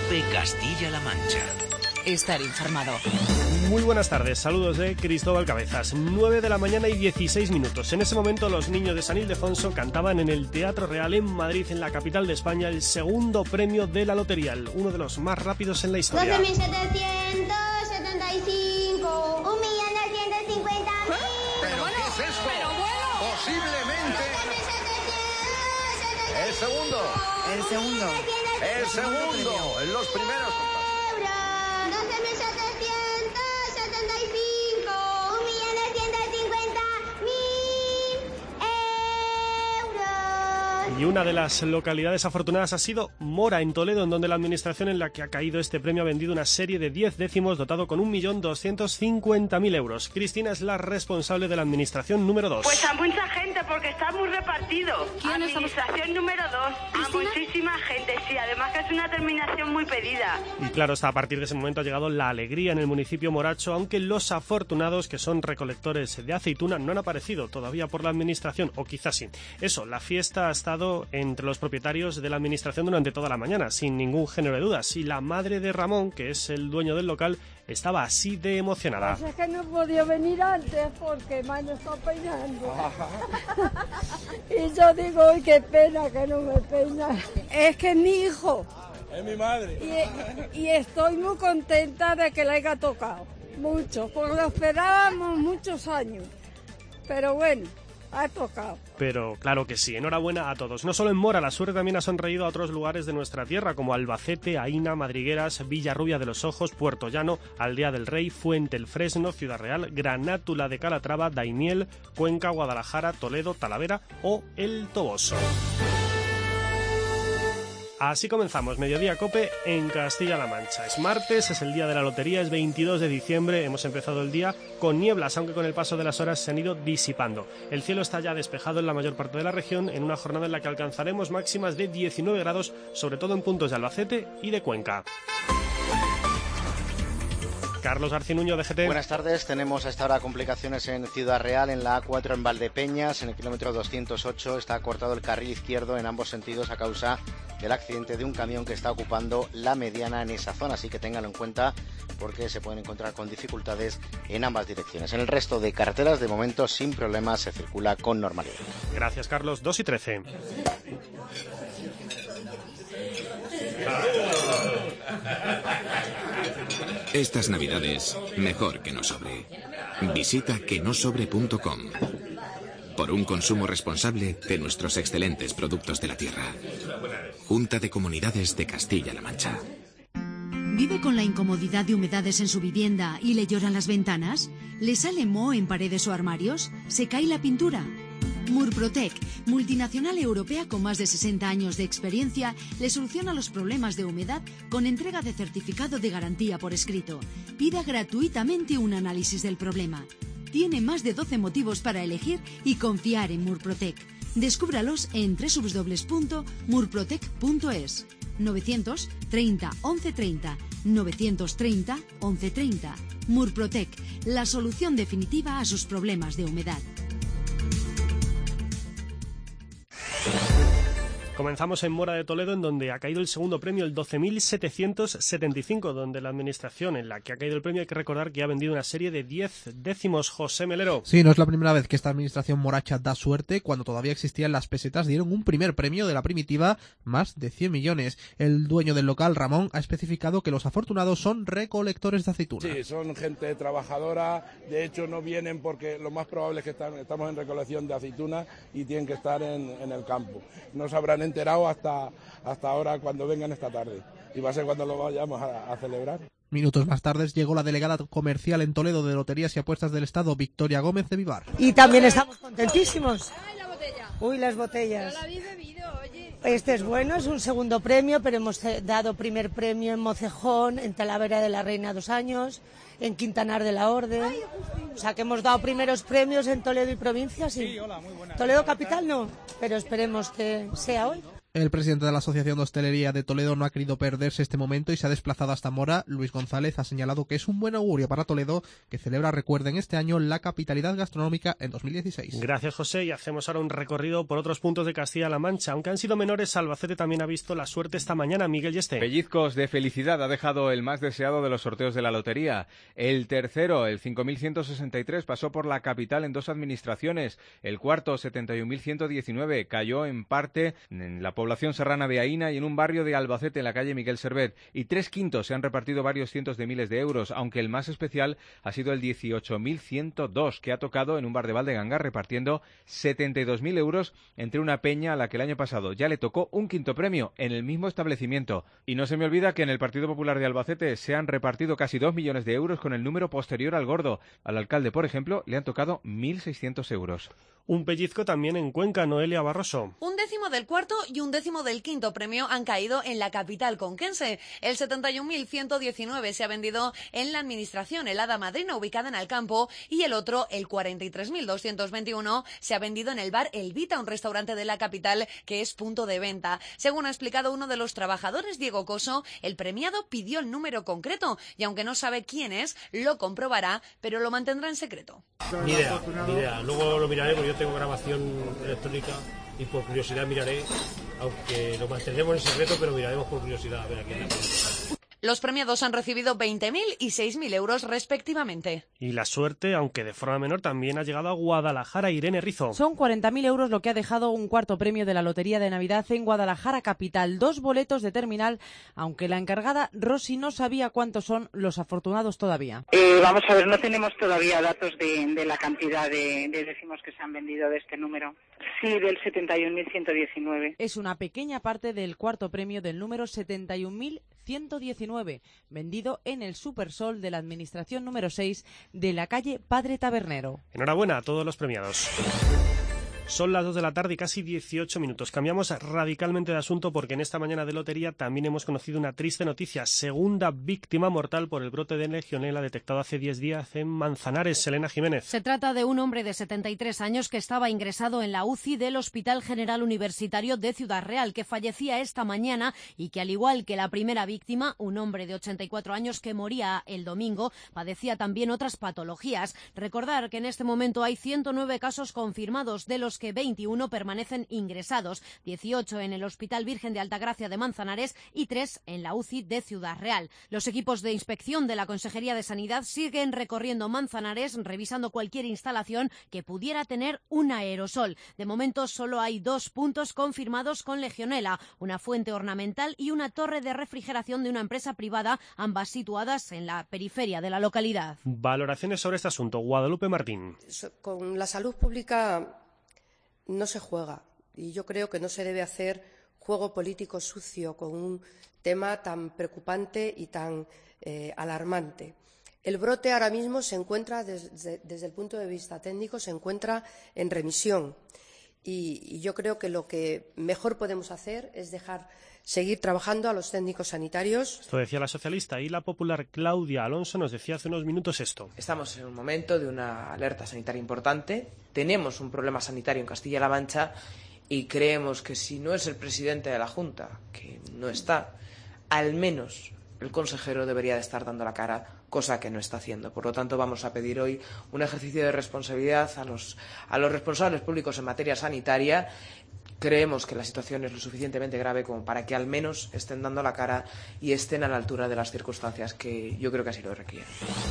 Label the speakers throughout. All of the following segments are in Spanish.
Speaker 1: COPE Castilla-La Mancha.
Speaker 2: Estar informado.
Speaker 3: Muy buenas tardes, saludos de Cristóbal Cabezas. 9 de la mañana y 16 minutos. En ese momento los niños de San Ildefonso cantaban en el Teatro Real en Madrid, en la capital de España, el segundo premio de la lotería, uno de los más rápidos en la historia.
Speaker 4: 12.775, 1.250.000.
Speaker 5: ¿Pero qué es esto?
Speaker 2: Pero bueno.
Speaker 5: Posiblemente. El segundo. El segundo. En los primeros.
Speaker 4: 12.775, 1.250.000 euros.
Speaker 3: Y una de las localidades afortunadas ha sido Mora, en Toledo, en donde la administración en la que ha caído este premio ha vendido una serie de 10 décimos dotado con 1.250.000 euros. Cristina es la responsable de la administración número 2.
Speaker 6: Pues a mucha gente, porque está muy repartido.
Speaker 2: ¿Quién es
Speaker 6: Administración número 2. A muchísima gente, sí. Además que es una terminación muy pedida.
Speaker 3: Y claro, hasta a partir de ese momento ha llegado la alegría en el municipio moracho, aunque los afortunados, que son recolectores de aceituna, no han aparecido todavía por la administración, o quizás sí. Eso, la fiesta ha estado entre los propietarios de la administración durante toda la mañana, sin ningún género de dudas. Y la madre de Ramón, que es el dueño del local, estaba así de emocionada.
Speaker 7: Pues es que no podía venir antes porque me han estado peinando. Y yo digo, uy, qué pena que no me peina. Es que es mi hijo.
Speaker 8: Es mi madre.
Speaker 7: Y estoy muy contenta de que le haya tocado. Mucho, porque lo esperábamos muchos años. Pero bueno, ha tocado.
Speaker 3: Pero claro que sí, enhorabuena a todos. No solo en Mora, la suerte también ha sonreído a otros lugares de nuestra tierra, como Albacete, Aína, Madrigueras, Villarrubia de los Ojos, Puerto Llano, Aldea del Rey, Fuente el Fresno, Ciudad Real, Granátula de Calatrava, Daimiel, Cuenca, Guadalajara, Toledo, Talavera o El Toboso. Así comenzamos Mediodía Cope en Castilla-La Mancha. Es martes, es el día de la lotería, es 22 de diciembre. Hemos empezado el día con nieblas, aunque con el paso de las horas se han ido disipando. El cielo está ya despejado en la mayor parte de la región, en una jornada en la que alcanzaremos máximas de 19 grados, sobre todo en puntos de Albacete y de Cuenca. Carlos Garcinuño, de GT.
Speaker 9: Buenas tardes. Tenemos a esta hora complicaciones en Ciudad Real, en la A4 en Valdepeñas, en el kilómetro 208. Está cortado el carril izquierdo en ambos sentidos a causa del accidente de un camión que está ocupando la mediana en esa zona. Así que ténganlo en cuenta porque se pueden encontrar con dificultades en ambas direcciones. En el resto de carreteras, de momento, sin problemas, se circula con normalidad.
Speaker 3: Gracias, Carlos. 2 y 13.
Speaker 1: Estas navidades, mejor que no sobre. Visita quenosobre.com. Por un consumo responsable de nuestros excelentes productos de la tierra. Junta de Comunidades de Castilla-La Mancha.
Speaker 10: ¿Vive con la incomodidad de humedades en su vivienda y le lloran las ventanas? ¿Le sale moho en paredes o armarios? ¿Se cae la pintura? Murprotec, multinacional europea con más de 60 años de experiencia, le soluciona los problemas de humedad con entrega de certificado de garantía por escrito. Pida gratuitamente un análisis del problema. Tiene más de 12 motivos para elegir y confiar en Murprotec. Descúbralos en www.murprotec.es. 930 1130 930 1130. Murprotec, la solución definitiva a sus problemas de humedad.
Speaker 3: Comenzamos en Mora de Toledo, en donde ha caído el segundo premio, el 12.775, donde la administración en la que ha caído el premio, hay que recordar que ha vendido una serie de 10 décimos. José Melero.
Speaker 11: Sí, no es la primera vez que esta administración moracha da suerte. Cuando todavía existían las pesetas, dieron un primer premio de la primitiva, más de 100 millones. El dueño del local, Ramón, ha especificado que los afortunados son recolectores de aceituna.
Speaker 8: Sí, son gente trabajadora. De hecho, no vienen porque lo más probable es que estamos en recolección de aceituna y tienen que estar en el campo. No se habrán enterado hasta ahora cuando vengan esta tarde. Y va a ser cuando lo vayamos a celebrar.
Speaker 11: Minutos más tarde llegó la delegada comercial en Toledo de Loterías y Apuestas del Estado, Victoria Gómez de Vivar.
Speaker 12: Y también estamos contentísimos.
Speaker 7: ¡Ay, la botella!
Speaker 12: Uy, las botellas.
Speaker 7: No la habéis bebido, oye.
Speaker 12: Este es bueno, es un segundo premio, pero hemos dado primer premio en Mocejón, en Talavera de la Reina 2 años, en Quintanar de la Orden.
Speaker 7: Ay,
Speaker 12: o sea que hemos dado primeros premios en Toledo y provincia, sí.
Speaker 8: Sí, hola, muy buena.
Speaker 12: Toledo capital no, pero esperemos que sea hoy.
Speaker 11: El presidente de la Asociación de Hostelería de Toledo no ha querido perderse este momento y se ha desplazado hasta Mora. Luis González ha señalado que es un buen augurio para Toledo, que celebra, recuerden, este año la capitalidad gastronómica en 2016.
Speaker 3: Gracias, José, y hacemos ahora un recorrido por otros puntos de Castilla-La Mancha. Aunque han sido menores, Albacete también ha visto la suerte esta mañana. Miguel Yeste.
Speaker 4: Pellizcos de felicidad ha dejado el más deseado de los sorteos de la lotería. El tercero, el 5.163, pasó por la capital en 2 administraciones. El cuarto, 71.119, cayó en parte en la población serrana de Aína y en un barrio de Albacete, en la calle Miguel Servet. Y 3 quintos se han repartido varios cientos de miles de euros, aunque el más especial ha sido el 18.102, que ha tocado en un bar de Valdegangar, repartiendo 72.000 euros entre una peña a la que el año pasado ya le tocó un quinto premio en el mismo establecimiento. Y no se me olvida que en el Partido Popular de Albacete se han repartido casi 2 millones de euros con el número posterior al gordo. Al alcalde, por ejemplo, le han tocado 1.600 euros.
Speaker 3: Un pellizco también en Cuenca, Noelia Barroso.
Speaker 13: Un décimo del cuarto y un décimo del quinto premio han caído en la capital conquense. El 71.119 se ha vendido en la administración El Hada Madrina, ubicada en Alcampo, y el otro, el 43.221, se ha vendido en el bar El Vita, un restaurante de la capital que es punto de venta. Según ha explicado uno de los trabajadores, Diego Coso, el premiado pidió el número concreto y aunque no sabe quién es, lo comprobará, pero lo mantendrá en secreto.
Speaker 14: Ni idea. Luego lo miraré porque yo tengo grabación electrónica y por curiosidad miraré, aunque lo mantendremos en secreto, pero miraremos por curiosidad a ver a quién le puede tocar.
Speaker 13: Los premiados han recibido 20.000 y 6.000 euros respectivamente.
Speaker 3: Y la suerte, aunque de forma menor, también ha llegado a Guadalajara. Irene Rizo.
Speaker 15: Son 40.000 euros lo que ha dejado un cuarto premio de la Lotería de Navidad en Guadalajara capital. 2 boletos de terminal, aunque la encargada Rosy no sabía cuántos son los afortunados todavía.
Speaker 16: Vamos a ver, no tenemos todavía datos de la cantidad de décimos que se han vendido de este número. Sí, del 71.119.
Speaker 15: Es una pequeña parte del cuarto premio del número 71.119, vendido en el Supersol de la Administración número 6 de la calle Padre Tabernero.
Speaker 3: Enhorabuena a todos los premiados. Son las 2 de la tarde y casi 18 minutos. Cambiamos radicalmente de asunto porque en esta mañana de lotería también hemos conocido una triste noticia. Segunda víctima mortal por el brote de legionela detectado hace 10 días en Manzanares. Selena Jiménez.
Speaker 17: Se trata de un hombre de 73 años que estaba ingresado en la UCI del Hospital General Universitario de Ciudad Real, que fallecía esta mañana y que, al igual que la primera víctima, un hombre de 84 años que moría el domingo, padecía también otras patologías. Recordar que en este momento hay 109 casos confirmados, de los que 21 permanecen ingresados, 18 en el Hospital Virgen de Altagracia de Manzanares y 3 en la UCI de Ciudad Real. Los equipos de inspección de la Consejería de Sanidad siguen recorriendo Manzanares, revisando cualquier instalación que pudiera tener un aerosol. De momento solo hay 2 puntos confirmados con legionela, una fuente ornamental y una torre de refrigeración de una empresa privada, ambas situadas en la periferia de la localidad.
Speaker 3: Valoraciones sobre este asunto. Guadalupe Martín.
Speaker 18: Con la salud pública no se juega y yo creo que no se debe hacer juego político sucio con un tema tan preocupante y tan alarmante. El brote ahora mismo se encuentra, desde el punto de vista técnico, se encuentra en remisión y yo creo que lo que mejor podemos hacer es seguir trabajando a los técnicos sanitarios.
Speaker 3: Esto decía la socialista, y la popular Claudia Alonso nos decía hace unos minutos esto.
Speaker 19: Estamos en un momento de una alerta sanitaria importante, tenemos un problema sanitario en Castilla-La Mancha y creemos que si no es el presidente de la Junta, que no está, al menos el consejero debería de estar dando la cara, cosa que no está haciendo. Por lo tanto, vamos a pedir hoy un ejercicio de responsabilidad a los responsables públicos en materia sanitaria. Creemos que la situación es lo suficientemente grave como para que al menos estén dando la cara y estén a la altura de las circunstancias que yo creo que así lo requieren.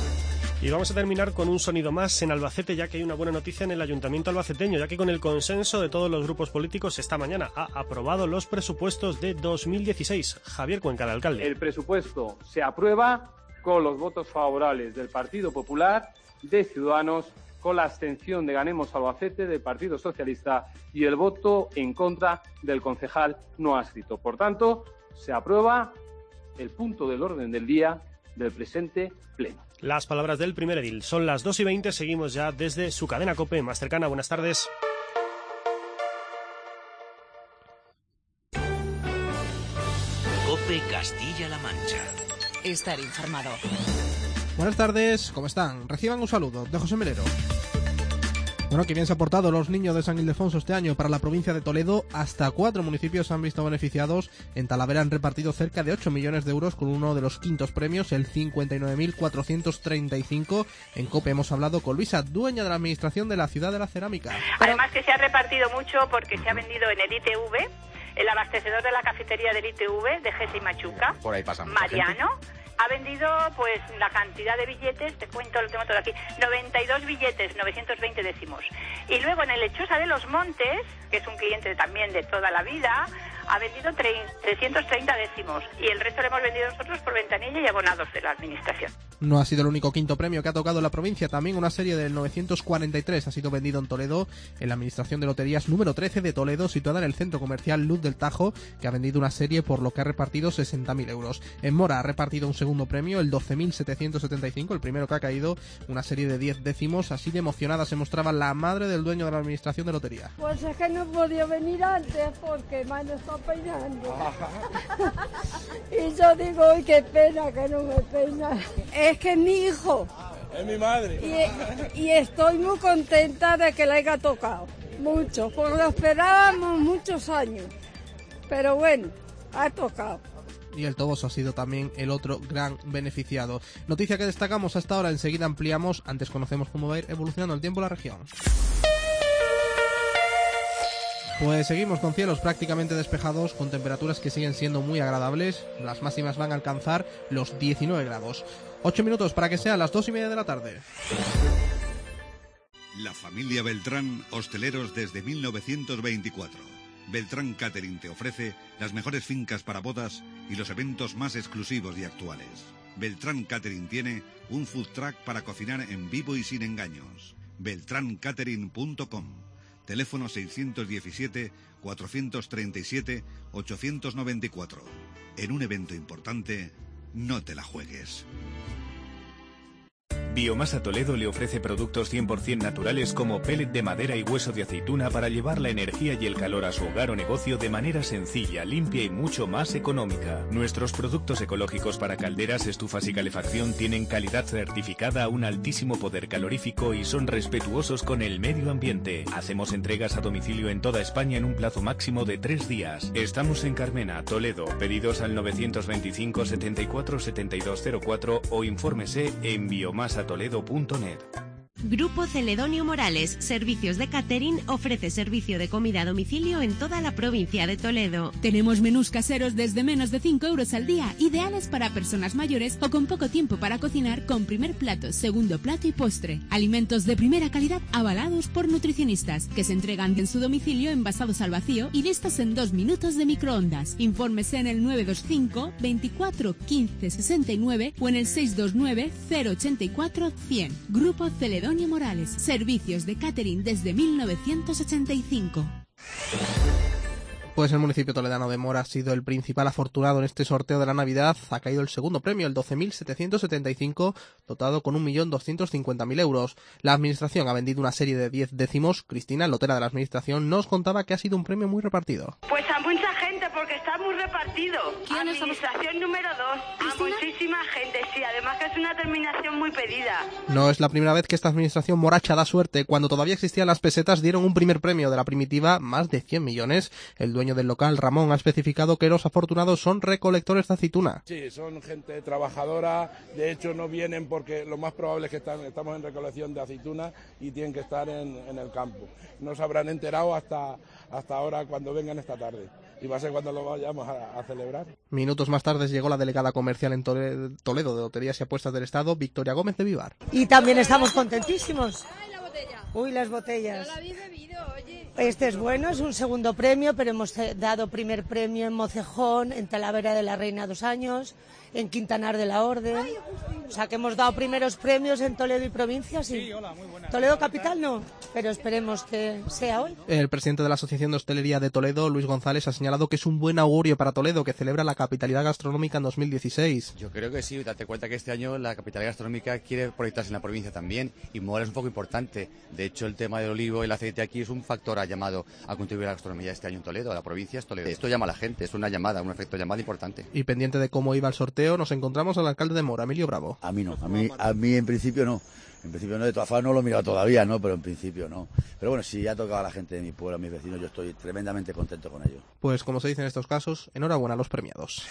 Speaker 3: Y vamos a terminar con un sonido más en Albacete, ya que hay una buena noticia en el Ayuntamiento albaceteño, ya que con el consenso de todos los grupos políticos esta mañana ha aprobado los presupuestos de 2016. Javier Cuenca, el alcalde.
Speaker 20: El presupuesto se aprueba con los votos favorables del Partido Popular, de Ciudadanos, con la abstención de Ganemos Albacete, del Partido Socialista y el voto en contra del concejal no adscrito. Por tanto, se aprueba el punto del orden del día del presente pleno.
Speaker 3: Las palabras del primer edil. Son las 2:20, seguimos ya desde su cadena COPE más cercana. Buenas tardes.
Speaker 21: COPE Castilla-La Mancha.
Speaker 2: Estar informado.
Speaker 11: Buenas tardes, ¿cómo están? Reciban un saludo de José Melero. Bueno, que bien se ha portado los niños de San Ildefonso este año. Para la provincia de Toledo, hasta 4 municipios se han visto beneficiados. En Talavera han repartido cerca de 8 millones de euros con uno de los quintos premios, el 59.435. En COPE hemos hablado con Luisa, dueña de la administración de la Ciudad de la Cerámica.
Speaker 16: Además que se ha repartido mucho porque se ha vendido en el ITV, el abastecedor de la cafetería del ITV de Gese y Machuca,
Speaker 21: por ahí pasa
Speaker 16: Mariano. Ha vendido, pues, la cantidad de billetes, te cuento, lo tengo todo aquí, 92 billetes, 920 décimos. Y luego en el Lechosa de los Montes, que es un cliente también de toda la vida, ha vendido 330 décimos. Y el resto lo hemos vendido nosotros por ventanilla y abonados de la administración.
Speaker 11: No ha sido el único quinto premio que ha tocado la provincia. También una serie del 943 ha sido vendido en Toledo, en la administración de loterías número 13 de Toledo, situada en el centro comercial Luz del Tajo, que ha vendido una serie por lo que ha repartido 60.000 euros. En Mora ha repartido un segundo premio, el 12.775, el primero que ha caído, una serie de 10 décimos. Así de emocionada se mostraba la madre del dueño de la administración de lotería.
Speaker 7: Pues es que no podía venir antes porque me han estado peinando. Y yo digo, uy, qué pena que no me peinan. Es que es mi hijo.
Speaker 8: Es mi madre.
Speaker 7: Y estoy muy contenta de que la haya tocado. Mucho, porque lo esperábamos muchos años. Pero bueno, ha tocado.
Speaker 11: Y el Toboso ha sido también el otro gran beneficiado. Noticia que destacamos hasta ahora, enseguida ampliamos. Antes conocemos cómo va a ir evolucionando el tiempo en la región. Pues seguimos con cielos prácticamente despejados, con temperaturas que siguen siendo muy agradables. Las máximas van a alcanzar los 19 grados. 8 minutos para que sean las 2:30 de la tarde.
Speaker 22: La familia Beltrán, hosteleros desde 1924. Beltrán Catering te ofrece las mejores fincas para bodas y los eventos más exclusivos y actuales. Beltrán Catering tiene un food truck para cocinar en vivo y sin engaños. beltrancatering.com. Teléfono 617-437-894. En un evento importante, no te la juegues.
Speaker 23: Biomasa Toledo le ofrece productos 100% naturales como pellet de madera y hueso de aceituna para llevar la energía y el calor a su hogar o negocio de manera sencilla, limpia y mucho más económica. Nuestros productos ecológicos para calderas, estufas y calefacción tienen calidad certificada, un altísimo poder calorífico y son respetuosos con el medio ambiente. Hacemos entregas a domicilio en toda España en un plazo máximo de 3 días. Estamos en Carmena, Toledo. Pedidos al 925 74 7204 o infórmese en biomasatoledo.net.
Speaker 24: Grupo Celedonio Morales, Servicios de Catering, ofrece servicio de comida a domicilio en toda la provincia de Toledo.
Speaker 25: Tenemos menús caseros desde menos de 5 euros al día, ideales para personas mayores o con poco tiempo para cocinar, con primer plato, segundo plato y postre. Alimentos de primera calidad avalados por nutricionistas, que se entregan en su domicilio envasados al vacío y listos en 2 minutos de microondas. Infórmese en el 925 24 15 69 o en el 629 084 100. Grupo Celedonio Morales, servicios de catering desde 1985.
Speaker 11: Pues el municipio toledano de Mora ha sido el principal afortunado en este sorteo de la Navidad. Ha caído el segundo premio, el 12.775, dotado con 1.250.000 euros. La administración ha vendido una serie de 10 décimos. Cristina, lotera de la administración, nos contaba que ha sido un premio muy repartido.
Speaker 6: Pues a mucha gente, porque está muy repartido. Administración número 2, a muchísima gente, sí, además que es una terminación muy pedida.
Speaker 11: No es la primera vez que esta administración moracha da suerte. Cuando todavía existían las pesetas, dieron un primer premio de la primitiva, más de 100 millones. El dueño del local, Ramón, ha especificado que los afortunados son recolectores de aceituna.
Speaker 8: Sí, son gente trabajadora, de hecho no vienen porque lo más probable es que estamos en recolección de aceituna y tienen que estar en el campo. No se habrán enterado hasta ahora cuando vengan esta tarde y va a ser cuando lo vayamos a celebrar.
Speaker 11: Minutos más tarde llegó la delegada comercial en Toledo de Loterías y Apuestas del Estado, Victoria Gómez de Vivar.
Speaker 12: Y también estamos contentísimos. Uy, las botellas.
Speaker 7: No la habéis bebido, oye.
Speaker 12: Este es bueno, es un segundo premio, pero hemos dado primer premio en Mocejón, en Talavera de la Reina 2 años, en Quintanar de la Orden. O sea que hemos dado primeros premios en Toledo y provincia, sí. Sí, hola, muy buena. Toledo capital no, pero esperemos que sea hoy.
Speaker 11: El presidente de la Asociación de Hostelería de Toledo, Luis González, ha señalado que es un buen augurio para Toledo, que celebra la capitalidad gastronómica en 2016.
Speaker 21: Yo creo que sí, date cuenta que este año la capitalidad gastronómica quiere proyectarse en la provincia también y Mora es un poco importante. De hecho, el tema del olivo y el aceite aquí es un factor llamado a contribuir a la gastronomía este año en Toledo, a la provincia es Toledo. Esto llama a la gente, es una llamada, un efecto llamada importante.
Speaker 11: Y pendiente de cómo iba el sorteo sorteo nos encontramos al alcalde de Mora, Emilio Bravo.
Speaker 1: A mí no, a mí en principio no. En principio no, de todas formas no lo he mirado todavía, ¿no? Pero en principio no. Pero bueno, si ha tocado a la gente de mi pueblo, a mis vecinos, yo estoy tremendamente contento con ello.
Speaker 11: Pues como se dice en estos casos, enhorabuena a los premiados.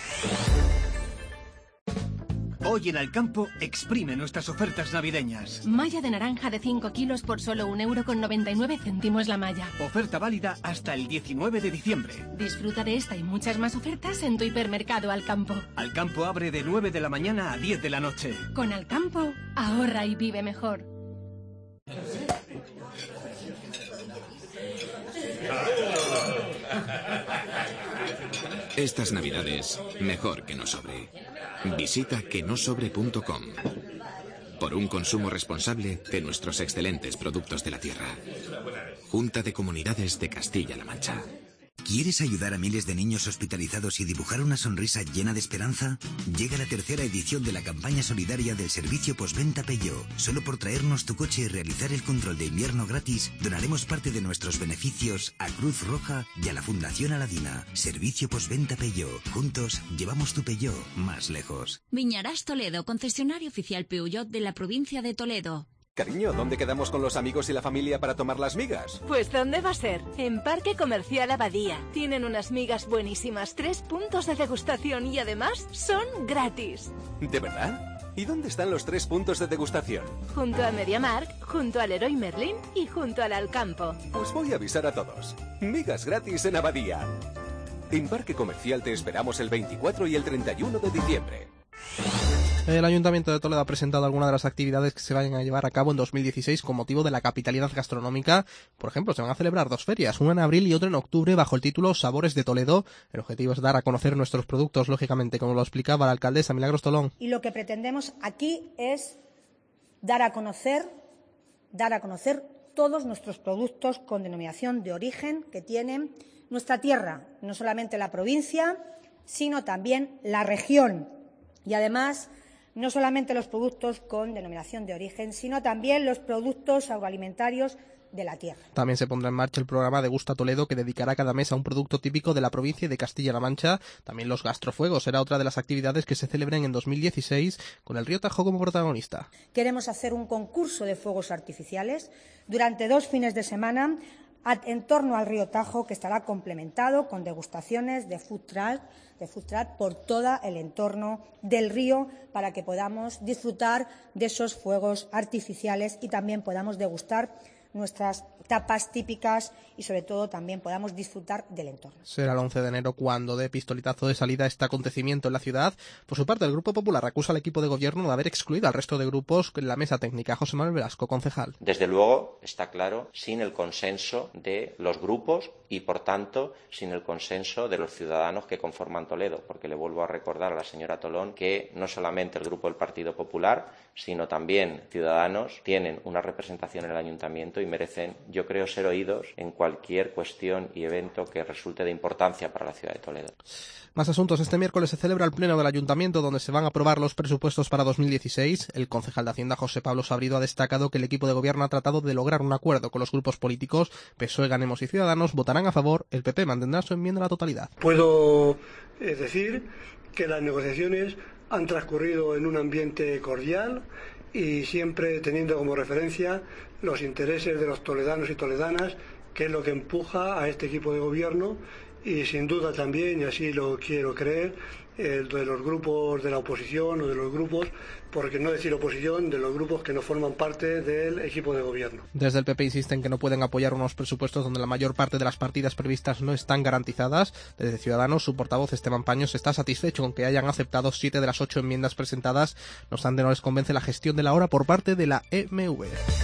Speaker 4: Hoy en Alcampo exprime nuestras ofertas navideñas.
Speaker 5: Malla de naranja de 5 kilos por solo 1,99 € la malla.
Speaker 4: Oferta válida hasta el 19 de diciembre.
Speaker 5: Disfruta de esta y muchas más ofertas en tu hipermercado Alcampo.
Speaker 4: Alcampo abre de 9 de la mañana a 10 de la noche.
Speaker 5: Con Alcampo, ahorra y vive mejor.
Speaker 9: Estas navidades, mejor que no sobre. Visita quenosobre.com. Por un consumo responsable de nuestros excelentes productos de la tierra. Junta de Comunidades de Castilla-La Mancha.
Speaker 10: ¿Quieres ayudar a miles de niños hospitalizados y dibujar una sonrisa llena de esperanza? Llega la tercera edición de la campaña solidaria del servicio postventa Peugeot. Solo por traernos tu coche y realizar el control de invierno gratis, donaremos parte de nuestros beneficios a Cruz Roja y a la Fundación Aladina. Servicio postventa Peugeot. Juntos llevamos tu Peugeot más lejos.
Speaker 26: Viñarás Toledo, concesionario oficial Peugeot de la provincia de Toledo.
Speaker 27: Cariño, ¿dónde quedamos con los amigos y la familia para tomar las migas?
Speaker 28: Pues ¿dónde va a ser? En Parque Comercial Abadía. Tienen unas migas buenísimas, 3 puntos de degustación y además son gratis.
Speaker 27: ¿De verdad? ¿Y dónde están los 3 puntos de degustación?
Speaker 28: Junto a MediaMarkt, junto al Leroy Merlin y junto al Alcampo.
Speaker 27: Pues voy a avisar a todos. Migas gratis en Abadía. En Parque Comercial te esperamos el 24 y el 31 de diciembre.
Speaker 11: El Ayuntamiento de Toledo ha presentado algunas de las actividades que se vayan a llevar a cabo en 2016 con motivo de la capitalidad gastronómica. Por ejemplo, se van a celebrar 2 ferias, una en abril y otra en octubre, bajo el título Sabores de Toledo. El objetivo es dar a conocer nuestros productos, lógicamente, como lo explicaba la alcaldesa Milagros Tolón.
Speaker 29: Y lo que pretendemos aquí es dar a conocer todos nuestros productos con denominación de origen que tienen nuestra tierra, no solamente la provincia, sino también la región. Y además, no solamente los productos con denominación de origen, sino también los productos agroalimentarios de la tierra.
Speaker 11: También se pondrá en marcha el programa Degusta Toledo, que dedicará cada mes a un producto típico de la provincia y de Castilla-La Mancha. También los gastrofuegos será otra de las actividades que se celebren en 2016, con el río Tajo como protagonista.
Speaker 29: Queremos hacer un concurso de fuegos artificiales durante 2 fines de semana en torno al río Tajo, que estará complementado con degustaciones de food truck por todo el entorno del río, para que podamos disfrutar de esos fuegos artificiales y también podamos degustar nuestras tapas típicas y, sobre todo, también podamos disfrutar del entorno.
Speaker 11: Será el 11 de enero cuando dé pistoletazo de salida este acontecimiento en la ciudad. Por su parte, el Grupo Popular acusa al equipo de gobierno de haber excluido al resto de grupos en la mesa técnica. José Manuel Velasco, concejal.
Speaker 30: Desde luego, está claro, sin el consenso de los grupos y, por tanto, sin el consenso de los ciudadanos que conforman Toledo, porque le vuelvo a recordar a la señora Tolón que no solamente el Grupo del Partido Popular, sino también Ciudadanos tienen una representación en el Ayuntamiento y merecen, yo creo, ser oídos en cualquier cuestión y evento que resulte de importancia para la ciudad de Toledo.
Speaker 11: Más asuntos. Este miércoles se celebra el Pleno del Ayuntamiento, donde se van a aprobar los presupuestos para 2016. El concejal de Hacienda, José Pablo Sabrido, ha destacado que el equipo de gobierno ha tratado de lograr un acuerdo con los grupos políticos. PSOE, Ganemos y Ciudadanos votarán a favor. El PP mantendrá su enmienda a la totalidad.
Speaker 31: Puedo decir que las negociaciones han transcurrido en un ambiente cordial y siempre teniendo como referencia los intereses de los toledanos y toledanas, que es lo que empuja a este equipo de gobierno, y sin duda también, y así lo quiero creer, de los grupos de la oposición o de los grupos, porque no decir oposición, de los grupos que no forman parte del equipo de gobierno.
Speaker 11: Desde el PP insisten que no pueden apoyar unos presupuestos donde la mayor parte de las partidas previstas no están garantizadas. Desde Ciudadanos, su portavoz Esteban Paños está satisfecho con que hayan aceptado 7 de las 8 enmiendas presentadas. No obstante, no les convence la gestión de la hora por parte de la EMV.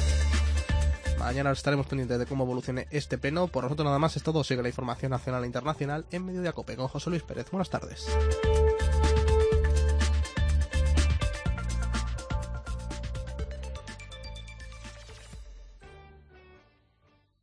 Speaker 11: Mañana estaremos pendientes de cómo evolucione este pleno. Por nosotros nada más es todo. Sigue la información nacional e internacional en Mediodía Cope con José Luis Pérez. Buenas tardes.